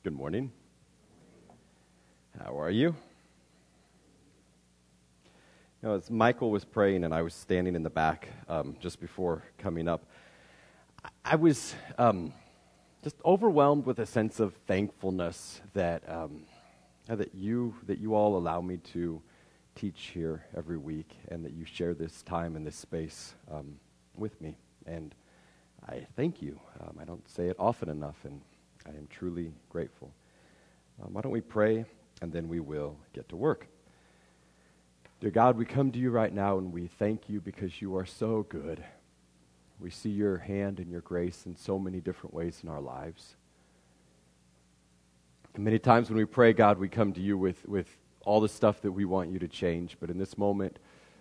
Good morning. How are you? As Michael was praying and I was standing in the back just before coming up, I was just overwhelmed with a sense of thankfulness that you all allow me to teach here every week, and that you share this time and this space with me. And I thank you. I don't say it often enough, and I am truly grateful. Why don't we pray, and then we will get to work. Dear God, we come to you right now, and we thank you because you are so good. We see your hand and your grace in so many different ways in our lives. And many times when we pray, God, we come to you with all the stuff that we want you to change. But in this moment,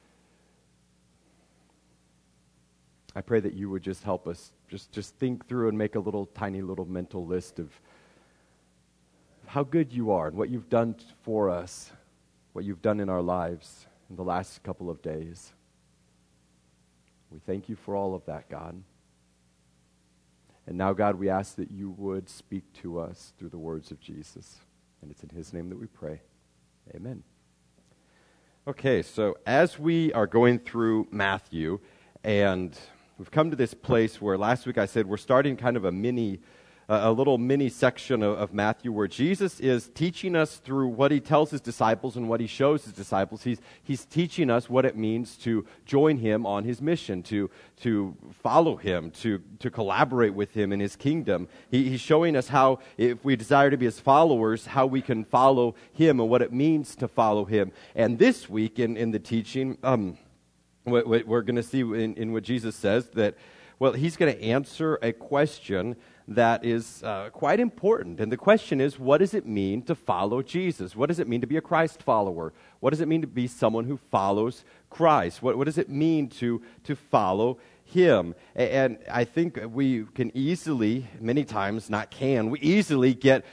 I pray that you would just help us just think through and make a tiny little mental list of how good you are and what you've done for us, what you've done in our lives in the last couple of days. We thank you for all of that, God. And now, God, we ask that you would speak to us through the words of Jesus. And it's in his name that we pray. Amen. Okay, so as we are going through Matthew, and we've come to this place where last week I said we're starting kind of a little mini section of Matthew where Jesus is teaching us through what he tells his disciples and what he shows his disciples. He's teaching us what it means to join him on his mission, to follow him, to collaborate with him in his kingdom. He's showing us how, if we desire to be his followers, how we can follow him and what it means to follow him. And this week in the teaching, what we're going to see in what Jesus says, that, well, he's going to answer a question that is quite important. And the question is, what does it mean to follow Jesus? What does it mean to be a Christ follower? What does it mean to be someone who follows Christ? What does it mean to follow him? And I think we can easily, many times, we easily get,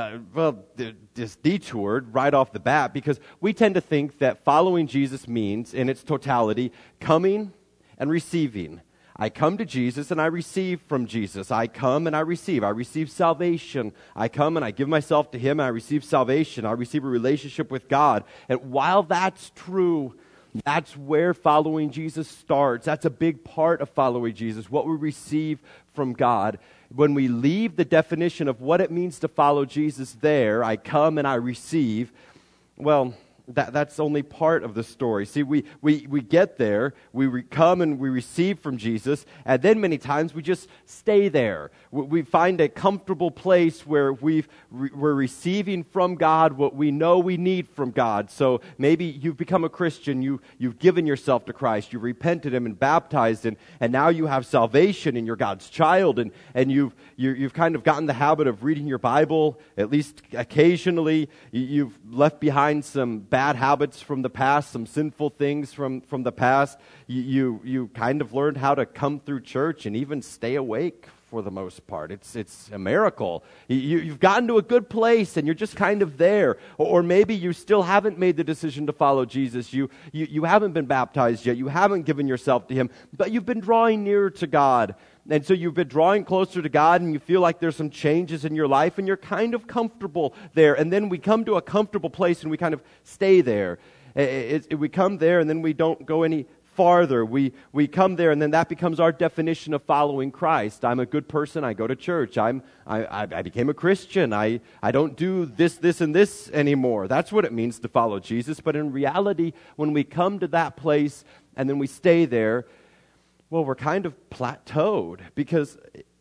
just detoured right off the bat, because we tend to think that following Jesus means, in its totality, coming and receiving. I come to Jesus and I receive from Jesus. I come and I receive. I receive salvation. I come and I give myself to him and I receive salvation. I receive a relationship with God. And while that's true, that's where following Jesus starts. That's a big part of following Jesus, what we receive from God. When we leave the definition of what it means to follow Jesus there, I come and I receive, well, that's only part of the story. See, we get there, we come and we receive from Jesus, and then many times we just stay there. We find a comfortable place where we're receiving from God what we know we need from God. So maybe you've become a Christian, you've given yourself to Christ, you repented him and baptized him, and now you have salvation and you're God's child, and you've kind of gotten the habit of reading your Bible, at least occasionally. You've left behind some bad habits from the past, some sinful things from the past. You kind of learned how to come through church and even stay awake for the most part. It's a miracle. You've gotten to a good place and you're just kind of there. Or maybe you still haven't made the decision to follow Jesus. You haven't been baptized yet. You haven't given yourself to him, but you've been drawing nearer to God. And so you've been drawing closer to God, and you feel like there's some changes in your life, and you're kind of comfortable there. And then we come to a comfortable place, and we kind of stay there. We come there, and then we don't go any farther. We come there, and then that becomes our definition of following Christ. I'm a good person. I go to church. I became a Christian. I don't do this, and this anymore. That's what it means to follow Jesus. But in reality, when we come to that place, and then we stay there, well, we're kind of plateaued, because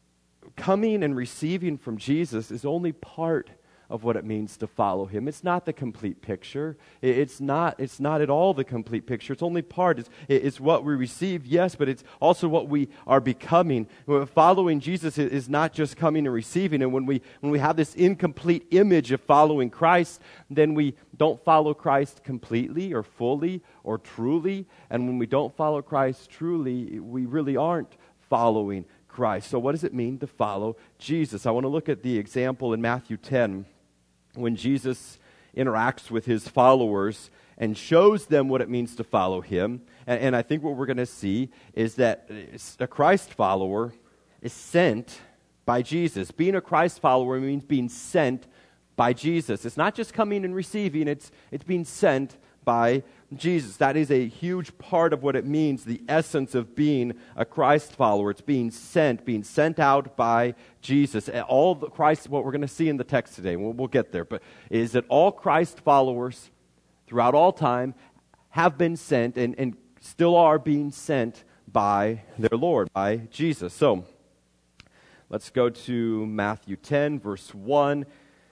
coming and receiving from Jesus is only part of what it means to follow him. It's not the complete picture. It's not at all the complete picture. It's only part. It's what we receive, yes, but it's also what we are becoming. Following Jesus is not just coming and receiving. And when we have this incomplete image of following Christ, then we don't follow Christ completely or fully or truly. And when we don't follow Christ truly, we really aren't following Christ. So what does it mean to follow Jesus? I want to look at the example in Matthew 10 when Jesus interacts with his followers and shows them what it means to follow him. And I think what we're going to see is that a Christ follower is sent by Jesus. Being a Christ follower means being sent by Jesus. It's not just coming and receiving, it's being sent by Jesus. That is a huge part of what it means, the essence of being a Christ follower. It's being sent out by Jesus. All the Christ, what we're going to see in the text today, we'll get there, but is that all Christ followers throughout all time have been sent and still are being sent by their Lord, by Jesus. So, let's go to Matthew 10, verse 1.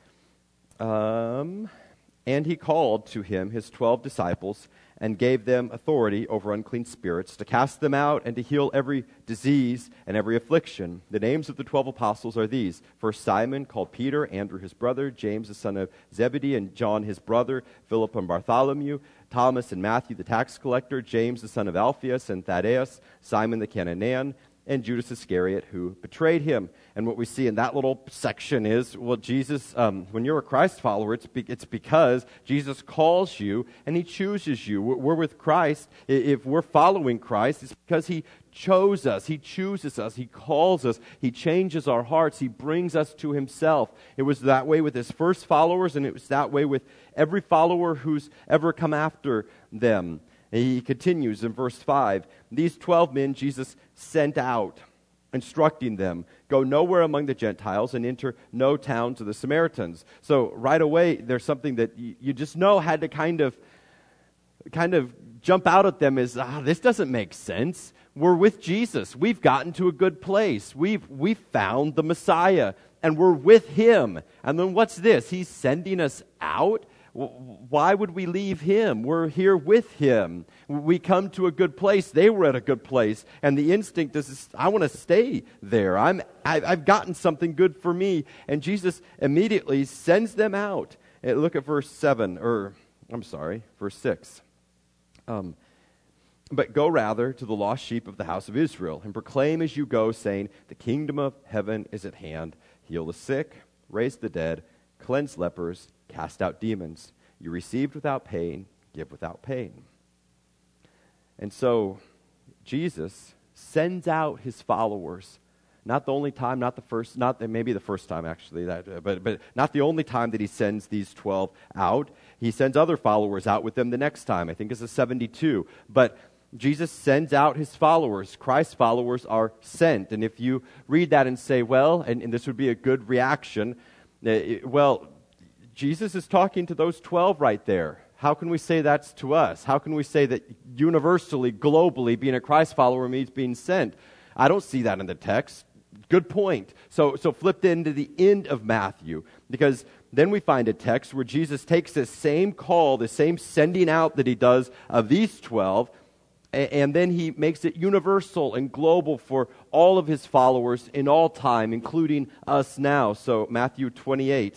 And he called to him his 12 disciples and gave them authority over unclean spirits to cast them out and to heal every disease and every affliction. The names of the 12 apostles are these: first Simon, called Peter, Andrew his brother, James the son of Zebedee, and John his brother, Philip and Bartholomew, Thomas and Matthew the tax collector, James the son of Alphaeus and Thaddeus, Simon the Cananean, and Judas Iscariot, who betrayed him. And what we see in that little section is, well, Jesus, when you're a Christ follower, it's because Jesus calls you and he chooses you. We're with Christ. If we're following Christ, it's because he chose us. He chooses us. He calls us. He changes our hearts. He brings us to himself. It was that way with his first followers, and it was that way with every follower who's ever come after them. He continues in verse 5, these 12 men Jesus sent out, instructing them, go nowhere among the Gentiles and enter no towns of the Samaritans. So right away, there's something that you just know had to kind of jump out at them as, this doesn't make sense. We're with Jesus. We've gotten to a good place. We've found the Messiah, and we're with him. And then what's this? He's sending us out? Why would we leave him? We're here with him. We come to a good place. They were at a good place. And the instinct is, I want to stay there. I've gotten something good for me. And Jesus immediately sends them out. And look at verse 6. But go rather to the lost sheep of the house of Israel, and proclaim as you go, saying, the kingdom of heaven is at hand. Heal the sick, raise the dead, cleanse lepers, cast out demons. You received without pain, give without pain. And so Jesus sends out his followers. Not the only time, not the first, maybe the first time actually, but not the only time that he sends these 12 out. He sends other followers out with them the next time. I think it's a 72. But Jesus sends out his followers. Christ's followers are sent. And if you read that and say, well, and this would be a good reaction, Jesus is talking to those 12 right there. How can we say that's to us? How can we say that universally, globally, being a Christ follower means being sent? I don't see that in the text. Good point. So flip into the end of Matthew, because then we find a text where Jesus takes the same call, the same sending out that he does of these 12, and then he makes it universal and global for all of his followers in all time, including us now. So Matthew 28.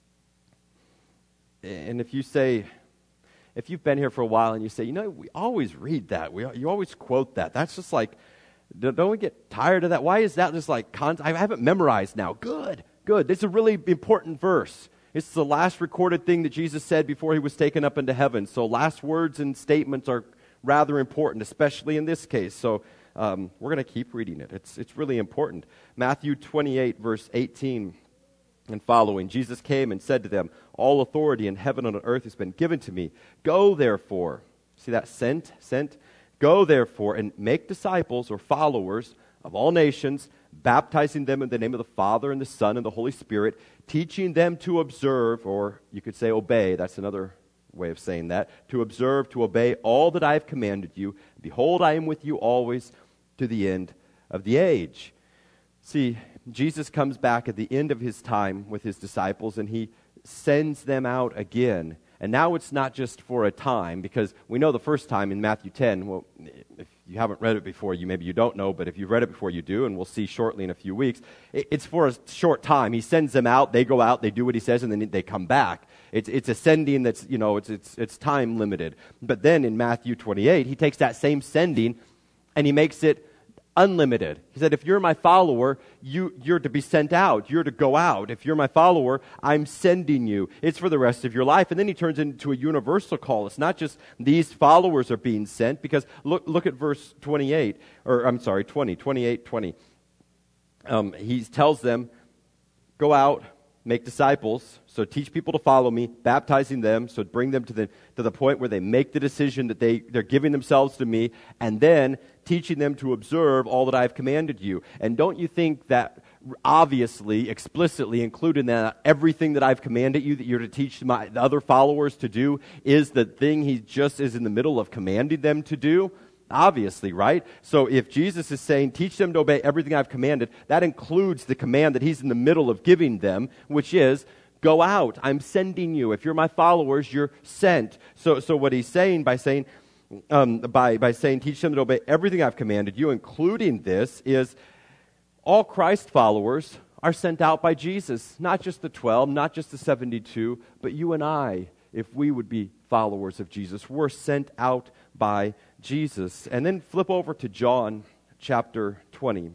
And if you've been here for a while and you say, we always read that. You always quote that. That's just like, don't we get tired of that? Why is that just like, I have it memorized now. Good. It's a really important verse. It's the last recorded thing that Jesus said before he was taken up into heaven. So last words and statements are rather important, especially in this case. So we're going to keep reading it. It's really important. Matthew 28, verse 18 and following. Jesus came and said to them, all authority in heaven and on earth has been given to me. Go therefore. See that? Sent. Go therefore and make disciples or followers of all nations, baptizing them in the name of the Father and the Son and the Holy Spirit, teaching them to observe, or you could say obey, that's another way of saying that, to observe, to obey all that I have commanded you. Behold, I am with you always to the end of the age. See, Jesus comes back at the end of his time with his disciples, and he sends them out again. And now it's not just for a time, because we know the first time in Matthew 10, well, if you haven't read it before, maybe you don't know, but if you've read it before, you do, and we'll see shortly in a few weeks. It's for a short time. He sends them out, they go out, they do what he says, and then they come back. It's a sending that's, it's time limited. But then in Matthew 28, he takes that same sending and he makes it unlimited. He said, if you're my follower, you're to be sent out. You're to go out. If you're my follower, I'm sending you. It's for the rest of your life. And then he turns into a universal call. It's not just these followers are being sent, because look at verse 28, or I'm sorry, 20. he tells them, go out, make disciples, so teach people to follow me, baptizing them, so bring them to the point where they make the decision that they're giving themselves to me, and then teaching them to observe all that I have commanded you. And don't you think that obviously, explicitly included in that everything that I've commanded you that you're to teach the other followers to do is the thing he just is in the middle of commanding them to do? Obviously, right? So if Jesus is saying, teach them to obey everything I've commanded, that includes the command that he's in the middle of giving them, which is, go out, I'm sending you. If you're my followers, you're sent. So what he's saying by saying, teach them to obey everything I've commanded you, including this, is all Christ followers are sent out by Jesus. Not just the 12, not just the 72, but you and I, if we would be followers of Jesus. We're sent out by Jesus. And then flip over to John chapter 20.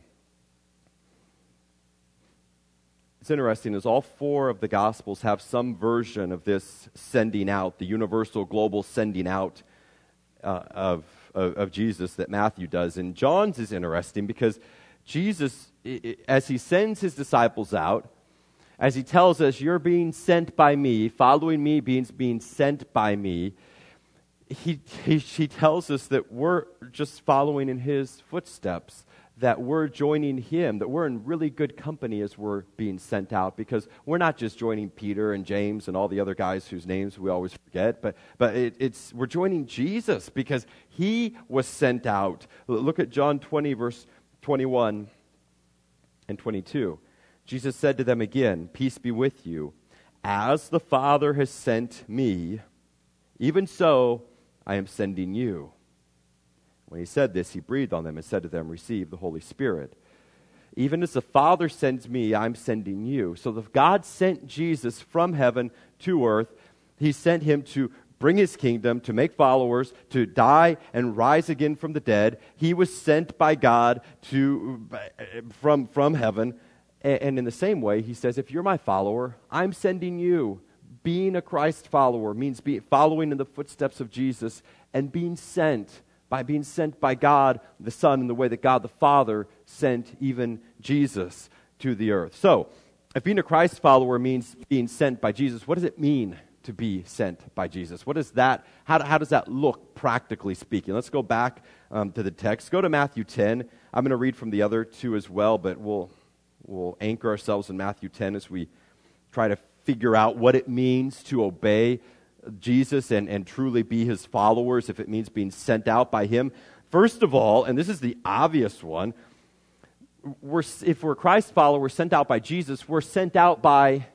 It's interesting, as all four of the Gospels have some version of this sending out, the universal global sending out of Jesus that Matthew does. And John's is interesting because Jesus, as he sends his disciples out, as he tells us, you're being sent by me, following me means being sent by me, he tells us that we're just following in his footsteps, that we're joining him, that we're in really good company as we're being sent out, because we're not just joining Peter and James and all the other guys whose names we always forget, but we're joining Jesus because he was sent out. Look at John 20, verse 21 and 22. Jesus said to them again, peace be with you. As the Father has sent me, even so I am sending you. When he said this, he breathed on them and said to them, receive the Holy Spirit. Even as the Father sends me, I'm sending you. So if God sent Jesus from heaven to earth, he sent him to bring his kingdom, to make followers, to die and rise again from the dead. He was sent by God from heaven. And in the same way, he says, if you're my follower, I'm sending you. Being a Christ follower means following in the footsteps of Jesus and being sent by God the Son in the way that God the Father sent even Jesus to the earth. So, if being a Christ follower means being sent by Jesus, what does it mean to be sent by Jesus? What is that? How does that look, practically speaking? Let's go back to the text. Go to Matthew 10. I'm going to read from the other two as well, but we'll anchor ourselves in Matthew 10 as we try to figure out what it means to obey Jesus and truly be his followers, if it means being sent out by him. First of all, and this is the obvious one, if we're Christ followers sent out by Jesus, we're sent out by, I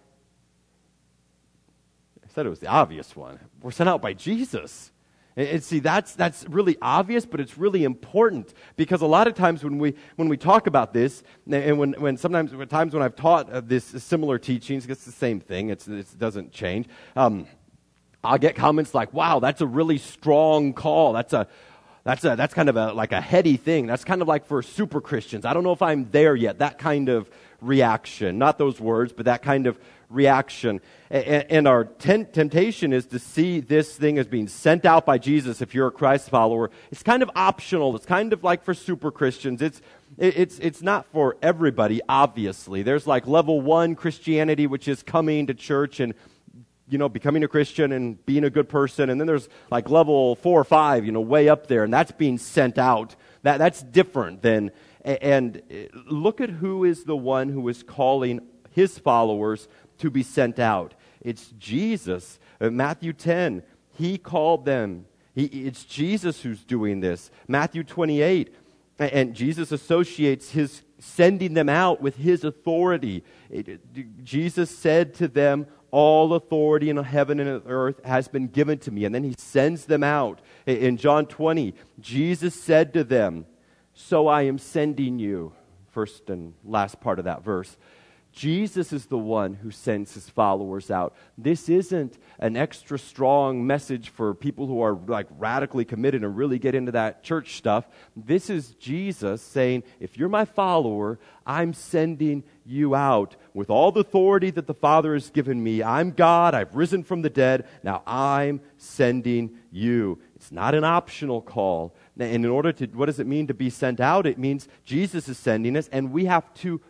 said it was the obvious one, we're sent out by Jesus. And see, that's really obvious, but it's really important, because a lot of times when we talk about this, and when I've taught this similar teachings, it's the same thing. It doesn't change. I'll get comments like, "Wow, that's a really strong call. That's kind of like a heady thing. That's kind of like for super Christians. I don't know if I'm there yet." That kind of reaction, not those words, but that kind of reaction. And our temptation is to see this thing as being sent out by Jesus. If you're a Christ follower, it's kind of optional. It's kind of like for super Christians. It's not for everybody, obviously. There's like level 1 Christianity, which is coming to church and becoming a Christian and being a good person. And then there's like level 4 or 5, way up there, and that's being sent out. That's different than, and look at who is the one who is calling his followers to be sent out. It's Jesus. Matthew 10, he called them. It's Jesus who's doing this. Matthew 28, and Jesus associates his sending them out with his authority. Jesus said to them, all authority in heaven and earth has been given to me. And then he sends them out. In John 20, Jesus said to them, so I am sending you. First and last part of that verse. Jesus is the one who sends his followers out. This isn't an extra strong message for people who are like radically committed and really get into that church stuff. This is Jesus saying, if you're my follower, I'm sending you out with all the authority that the Father has given me. I'm God. I've risen from the dead. Now I'm sending you. It's not an optional call. And in order to, what does it mean to be sent out? It means Jesus is sending us, and we have to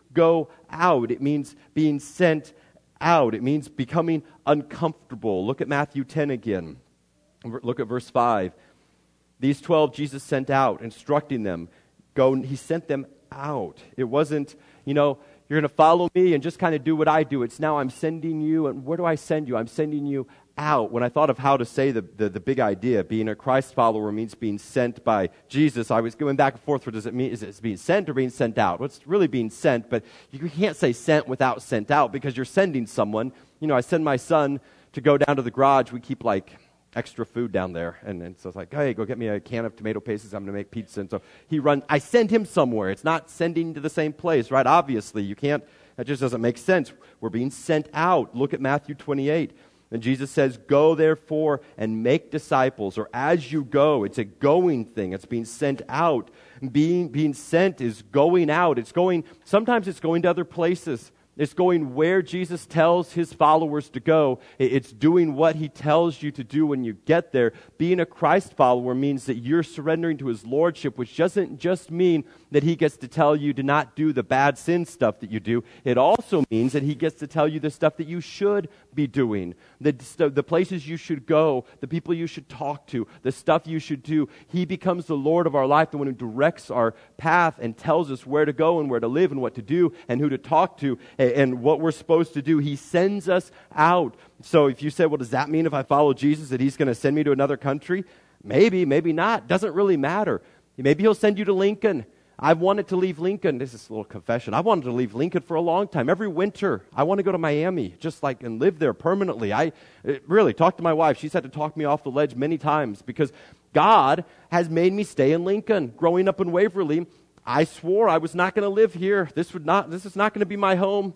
go out. It means being sent out. It means becoming uncomfortable. Look at Matthew 10 again. Look at verse 5. These 12 Jesus sent out, instructing them. He sent them out. It wasn't, you're going to follow me and just kind of do what I do. It's now I'm sending you. And where do I send you? I'm sending you out. When I thought of how to say the big idea, being a Christ follower means being sent by Jesus, I was going back and forth. What does it mean? Is it being sent or being sent out? Well, it's really being sent, but you can't say sent without sent out because you're sending someone. I send my son to go down to the garage. We keep extra food down there. And so it's like, hey, go get me a can of tomato pastes. I'm going to make pizza. And so I send him somewhere. It's not sending to the same place, right? Obviously, you can't, that just doesn't make sense. We're being sent out. Look at Matthew 28. And Jesus says, go therefore and make disciples, or as you go. It's a going thing. It's being sent out. Being sent is going out. Sometimes it's going to other places. It's going where Jesus tells his followers to go. It's doing what he tells you to do when you get there. Being a Christ follower means that you're surrendering to his lordship, which doesn't just mean that he gets to tell you to not do the bad sin stuff that you do. It also means that he gets to tell you the stuff that you should be doing, the places you should go, the people you should talk to, the stuff you should do. He becomes the Lord of our life, the one who directs our path and tells us where to go and where to live and what to do and who to talk to and what we're supposed to do. He sends us out. So if you say, well, does that mean if I follow Jesus that he's going to send me to another country? Maybe, maybe not. Doesn't really matter. Maybe he'll send you to Lincoln. I've wanted to leave Lincoln. This is a little confession. I wanted to leave Lincoln for a long time. Every winter, I want to go to Miami, and live there permanently. I really talked to my wife. She's had to talk me off the ledge many times because God has made me stay in Lincoln. Growing up in Waverly, I swore I was not going to live here. This is not going to be my home.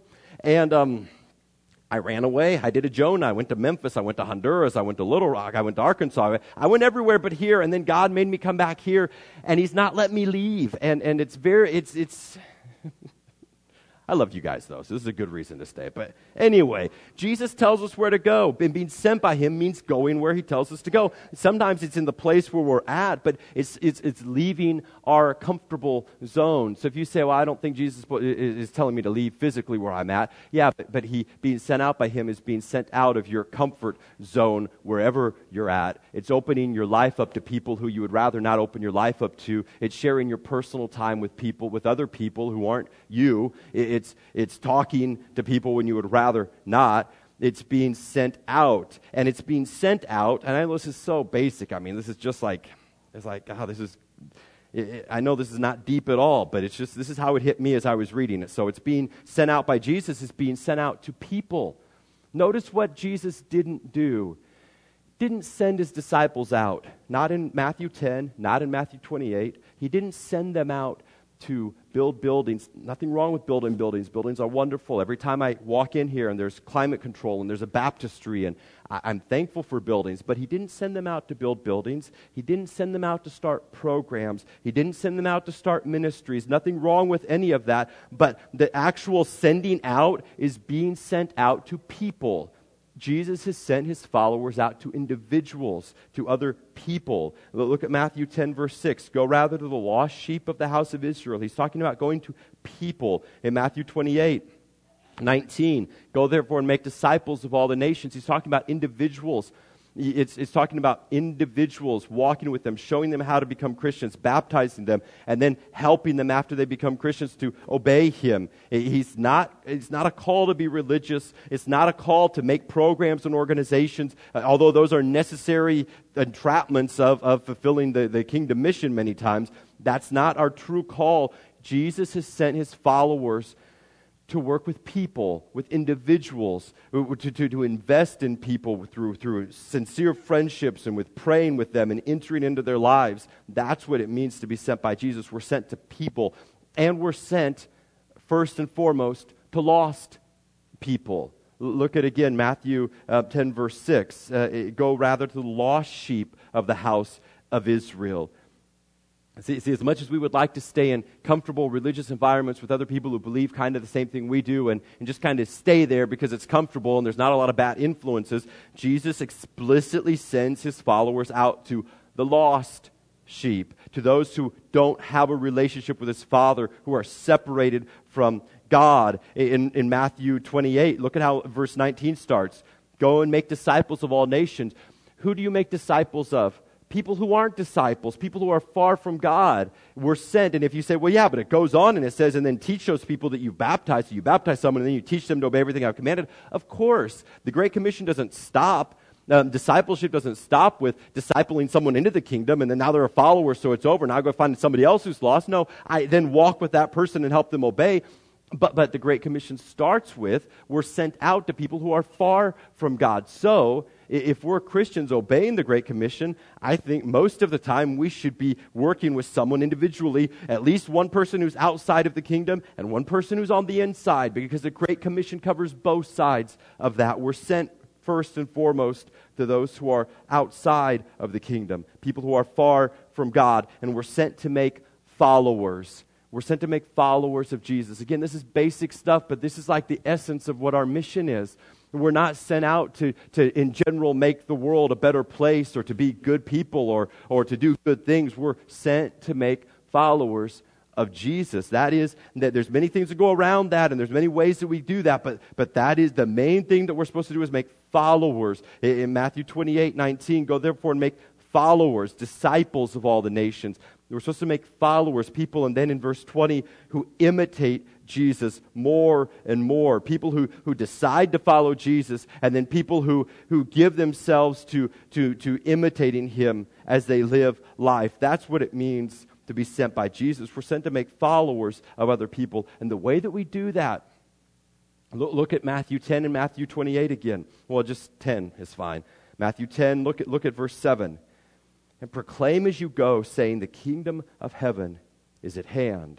And I ran away. I did a Jonah. I went to Memphis. I went to Honduras. I went to Little Rock. I went to Arkansas. I went everywhere but here. And then God made me come back here, and he's not let me leave. And it's I love you guys, though, so this is a good reason to stay. But anyway, Jesus tells us where to go. And being sent by him means going where he tells us to go. Sometimes it's in the place where we're at, but it's leaving our comfortable zone. So if you say, well, I don't think Jesus is telling me to leave physically where I'm at. Yeah, but he being sent out by him is being sent out of your comfort zone wherever you're at. It's opening your life up to people who you would rather not open your life up to. It's sharing your personal time with people, with other people who aren't you. It's talking to people when you would rather not. It's being sent out. And it's being sent out, and I know this is so basic. I mean, this is just I know this is not deep at all, but this is how it hit me as I was reading it. So it's being sent out by Jesus. It's being sent out to people. Notice what Jesus didn't do. Didn't send his disciples out. Not in Matthew 10, not in Matthew 28. He didn't send them out to build buildings. Nothing wrong with building buildings. Buildings are wonderful. Every time I walk in here and there's climate control and there's a baptistry, and I'm thankful for buildings, but he didn't send them out to build buildings. He didn't send them out to start programs. He didn't send them out to start ministries. Nothing wrong with any of that, but the actual sending out is being sent out to people. Jesus has sent his followers out to individuals, to other people. Look at Matthew 10, verse 6. Go rather to the lost sheep of the house of Israel. He's talking about going to people. In Matthew 28, 19, go therefore and make disciples of all the nations. He's talking about individuals. It's talking about individuals, walking with them, showing them how to become Christians, baptizing them, and then helping them after they become Christians to obey him. It's not a call to be religious. It's not a call to make programs and organizations, although those are necessary entrapments of fulfilling the kingdom mission many times. That's not our true call. Jesus has sent his followers to work with people, with individuals, to invest in people through sincere friendships and with praying with them and entering into their lives. That's what it means to be sent by Jesus. We're sent to people, and we're sent, first and foremost, to lost people. Look at, again, Matthew 10, verse 6. Go rather to the lost sheep of the house of Israel. See, as much as we would like to stay in comfortable religious environments with other people who believe kind of the same thing we do and just kind of stay there because it's comfortable and there's not a lot of bad influences, Jesus explicitly sends his followers out to the lost sheep, to those who don't have a relationship with his Father, who are separated from God. In Matthew 28, look at how verse 19 starts. Go and make disciples of all nations. Who do you make disciples of? People who aren't disciples, people who are far from God. We're sent, and if you say, well, yeah, but it goes on and it says, and then teach those people that you baptize. So you baptize someone and then you teach them to obey everything I've commanded. Of course, the Great Commission doesn't stop. Discipleship doesn't stop with discipling someone into the kingdom and then now they're a follower, so it's over. Now I go find somebody else who's lost. No, I then walk with that person and help them obey. But the Great Commission starts with, we're sent out to people who are far from God. So, if we're Christians obeying the Great Commission, I think most of the time we should be working with someone individually, at least one person who's outside of the kingdom and one person who's on the inside, because the Great Commission covers both sides of that. We're sent first and foremost to those who are outside of the kingdom, people who are far from God, and we're sent to make followers. We're sent to make followers of Jesus. Again, this is basic stuff, but this is like the essence of what our mission is. We're not sent out to in general, make the world a better place or to be good people or to do good things. We're sent to make followers of Jesus. That is, that there's many things that go around that, and there's many ways that we do that, but that is the main thing that we're supposed to do, is make followers. In Matthew 28:19, go therefore and make followers, disciples of all the nations. We're supposed to make followers, people, and then in verse 20, who imitate Jesus more and more. People who decide to follow Jesus, and then people who give themselves to imitating him as they live life. That's what it means to be sent by Jesus. We're sent to make followers of other people. And the way that we do that, look at Matthew 10 and Matthew 28 again. Well, just 10 is fine. Matthew 10, look at verse 7. And proclaim as you go, saying, the kingdom of heaven is at hand.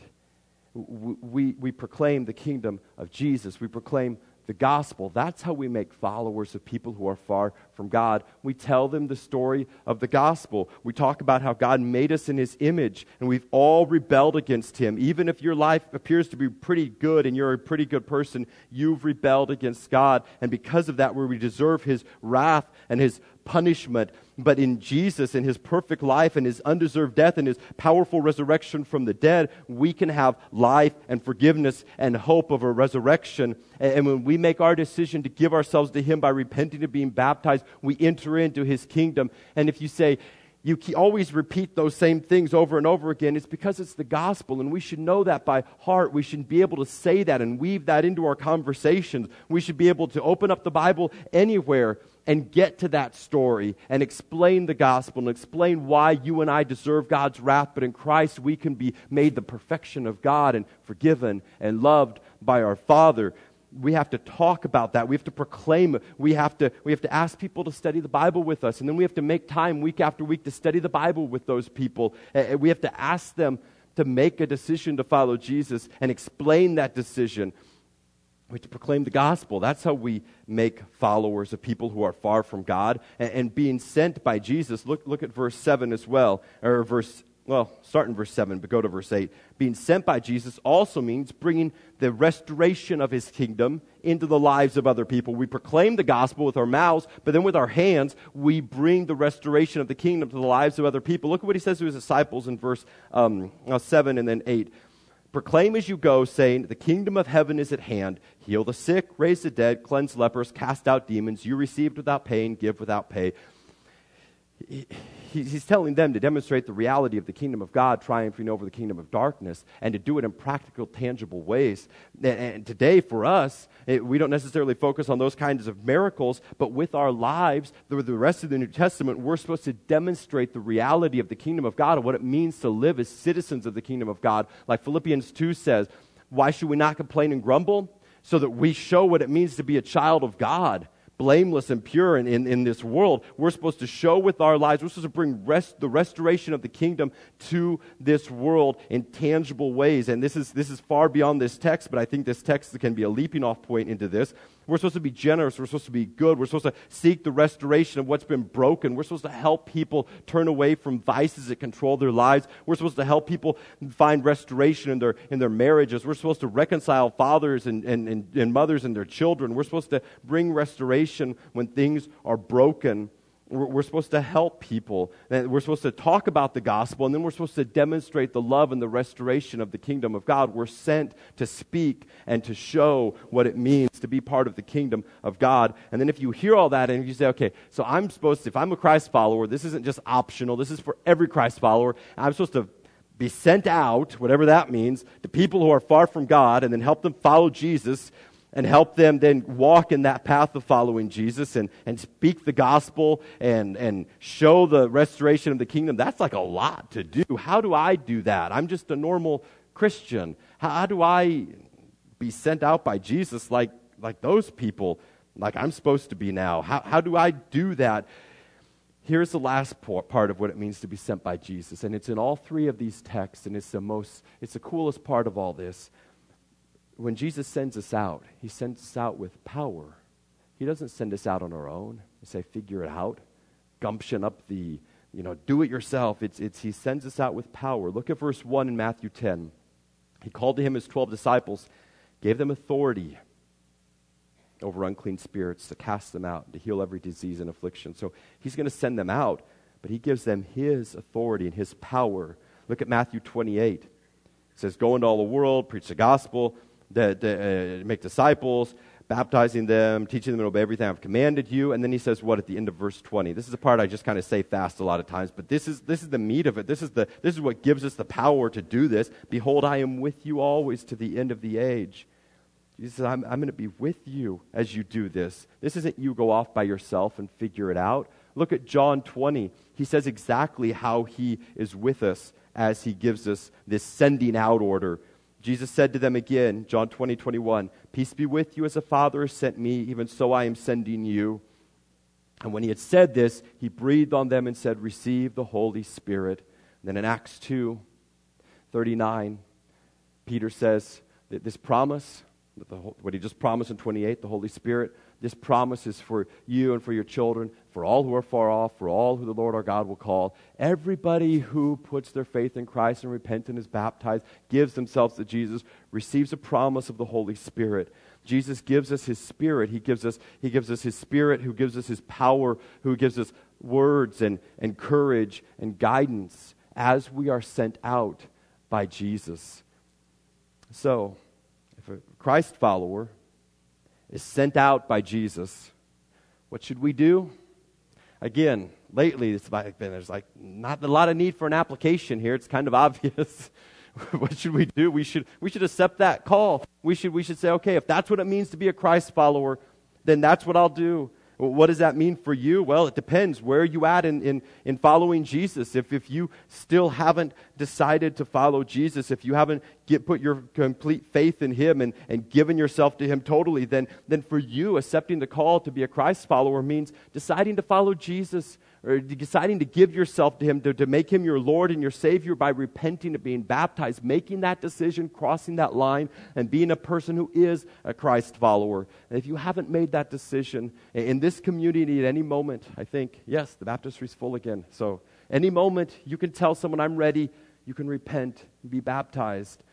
We proclaim the kingdom of Jesus. We proclaim the gospel. That's how we make followers of people who are far from God. We tell them the story of the gospel. We talk about how God made us in his image, and we've all rebelled against him. Even if your life appears to be pretty good and you're a pretty good person, you've rebelled against God. And because of that, we deserve his wrath and his punishment. But in Jesus, in his perfect life and his undeserved death and his powerful resurrection from the dead, we can have life and forgiveness and hope of a resurrection. And when we make our decision to give ourselves to him by repenting and being baptized, we enter into his kingdom. And if you say, you always repeat those same things over and over again, it's because it's the gospel, and we should know that by heart. We should be able to say that and weave that into our conversations. We should be able to open up the Bible anywhere and get to that story and explain the gospel and explain why you and I deserve God's wrath, but in Christ we can be made the perfection of God and forgiven and loved by our Father. We have to talk about that. We have to proclaim it. We have to ask people to study the Bible with us, and then we have to make time week after week to study the Bible with those people. We have to ask them to make a decision to follow Jesus and explain that decision. We have to proclaim the gospel. That's how we make followers of people who are far from God. And being sent by Jesus, look at verse 7 as well, or start in verse 7, but go to verse 8. Being sent by Jesus also means bringing the restoration of his kingdom into the lives of other people. We proclaim the gospel with our mouths, but then with our hands, we bring the restoration of the kingdom to the lives of other people. Look at what he says to his disciples in verse 7 and then 8. Proclaim as you go, saying, the kingdom of heaven is at hand. Heal the sick, raise the dead, cleanse lepers, cast out demons. You received without paying, give without pay. He's telling them to demonstrate the reality of the kingdom of God triumphing over the kingdom of darkness, and to do it in practical, tangible ways. And today, for us, we don't necessarily focus on those kinds of miracles, but with our lives, the rest of the New Testament, we're supposed to demonstrate the reality of the kingdom of God and what it means to live as citizens of the kingdom of God. Like Philippians 2 says, why should we not complain and grumble? So that we show what it means to be a child of God, blameless and pure in this world. We're supposed to show with our lives, we're supposed to bring the restoration of the kingdom to this world in tangible ways. And this is far beyond this text, but I think this text can be a leaping off point into this. We're supposed to be generous. We're supposed to be good. We're supposed to seek the restoration of what's been broken. We're supposed to help people turn away from vices that control their lives. We're supposed to help people find restoration in their marriages. We're supposed to reconcile fathers and mothers and their children. We're supposed to bring restoration when things are broken. We're supposed to help people. We're supposed to talk about the gospel, and then we're supposed to demonstrate the love and the restoration of the kingdom of God. We're sent to speak and to show what it means to be part of the kingdom of God. And then if you hear all that and you say, okay, so I'm supposed to, if I'm a Christ follower, this isn't just optional, this is for every Christ follower. I'm supposed to be sent out, whatever that means, to people who are far from God and then help them follow Jesus and help them then walk in that path of following Jesus and speak the gospel and show the restoration of the kingdom. That's like a lot to do. How do I do that? I'm just a normal Christian. How do I be sent out by Jesus like those people, like I'm supposed to be now? How do I do that? Here's the last part of what it means to be sent by Jesus, and it's in all three of these texts, and it's the coolest part of all this. When Jesus sends us out, he sends us out with power. He doesn't send us out on our own and say, figure it out, gumption up the, do it yourself. He sends us out with power. Look at verse 1 in Matthew 10. He called to him his 12 disciples, gave them authority over unclean spirits to cast them out, to heal every disease and affliction. So he's going to send them out, but he gives them his authority and his power. Look at Matthew 28. It says, go into all the world, preach the gospel, make disciples, baptizing them, teaching them to obey everything I've commanded you. And then he says what at the end of verse 20? This is the part I just kind of say fast a lot of times, but this is the meat of it. This is what gives us the power to do this. Behold, I am with you always to the end of the age. Jesus says, I'm going to be with you as you do this. This isn't you go off by yourself and figure it out. Look at John 20. He says exactly how he is with us as he gives us this sending out order. Jesus said to them again, John 20:21, peace be with you as the Father has sent me, even so I am sending you. And when he had said this, he breathed on them and said, receive the Holy Spirit. And then in Acts 2:39, Peter says that this promise, what he just promised in 28, the Holy Spirit, this promise is for you and for your children, for all who are far off, for all who the Lord our God will call. Everybody who puts their faith in Christ and repents and is baptized, gives themselves to Jesus, receives a promise of the Holy Spirit. Jesus gives us his Spirit. He gives us his Spirit who gives us his power, who gives us words and courage and guidance as we are sent out by Jesus. So, if a Christ follower is sent out by Jesus, what should we do? Again, lately there's not a lot of need for an application here. It's kind of obvious. What should we do? We should accept that call. We should say, okay, if that's what it means to be a Christ follower, then that's what I'll do. What does that mean for you? Well, it depends. Where are you at in following Jesus? If you still haven't decided to follow Jesus, if you haven't put your complete faith in him and given yourself to him totally, then for you, accepting the call to be a Christ follower means deciding to follow Jesus, or deciding to give yourself to him, to make him your Lord and your Savior by repenting and being baptized, making that decision, crossing that line, and being a person who is a Christ follower. And if you haven't made that decision, in this community at any moment, I think, yes, the baptistry's full again. So any moment you can tell someone, I'm ready, you can repent and be baptized.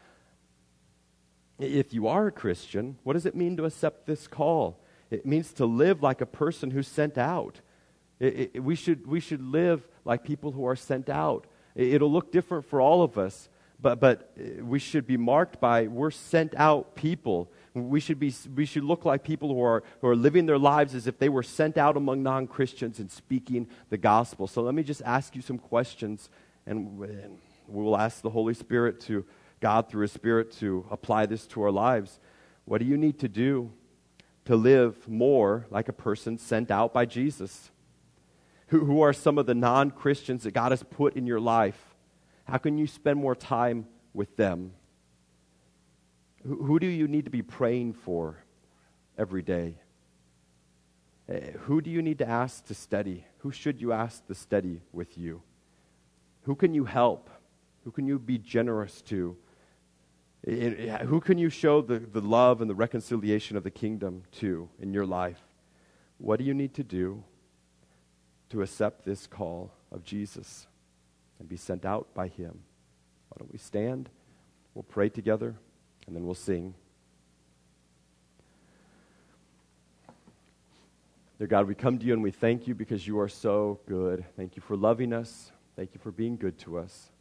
If you are a Christian, what does it mean to accept this call? It means to live like a person who's sent out. We should live like people who are sent out. It'll look different for all of us, but we should be marked by we're sent out people. We should look like people who are living their lives as if they were sent out among non-Christians and speaking the gospel. So let me just ask you some questions, and we will ask the Holy Spirit to God through his Spirit to apply this to our lives. What do you need to do to live more like a person sent out by Jesus? Who are some of the non-Christians that God has put in your life? How can you spend more time with them? Who do you need to be praying for every day? Who do you need to ask to study? Who should you ask to study with you? Who can you help? Who can you be generous to? Who can you show the love and the reconciliation of the kingdom to in your life? What do you need to do to accept this call of Jesus and be sent out by him? Why don't we stand? We'll pray together, and then we'll sing. Dear God, we come to you and we thank you because you are so good. Thank you for loving us. Thank you for being good to us.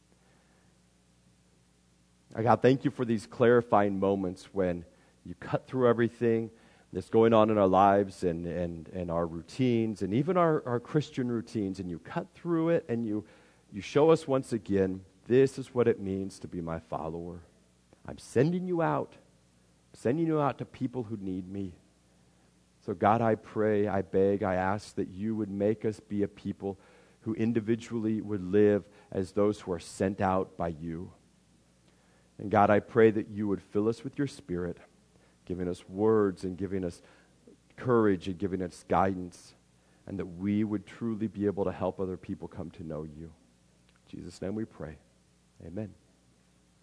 God, thank you for these clarifying moments when you cut through everything that's going on in our lives and our routines and even our Christian routines, and you cut through it and you show us once again, this is what it means to be my follower. I'm sending you out. I'm sending you out to people who need me. So God, I pray, I beg, I ask that you would make us be a people who individually would live as those who are sent out by you. And God, I pray that you would fill us with your Spirit, giving us words and giving us courage and giving us guidance, and that we would truly be able to help other people come to know you. In Jesus' name we pray. Amen.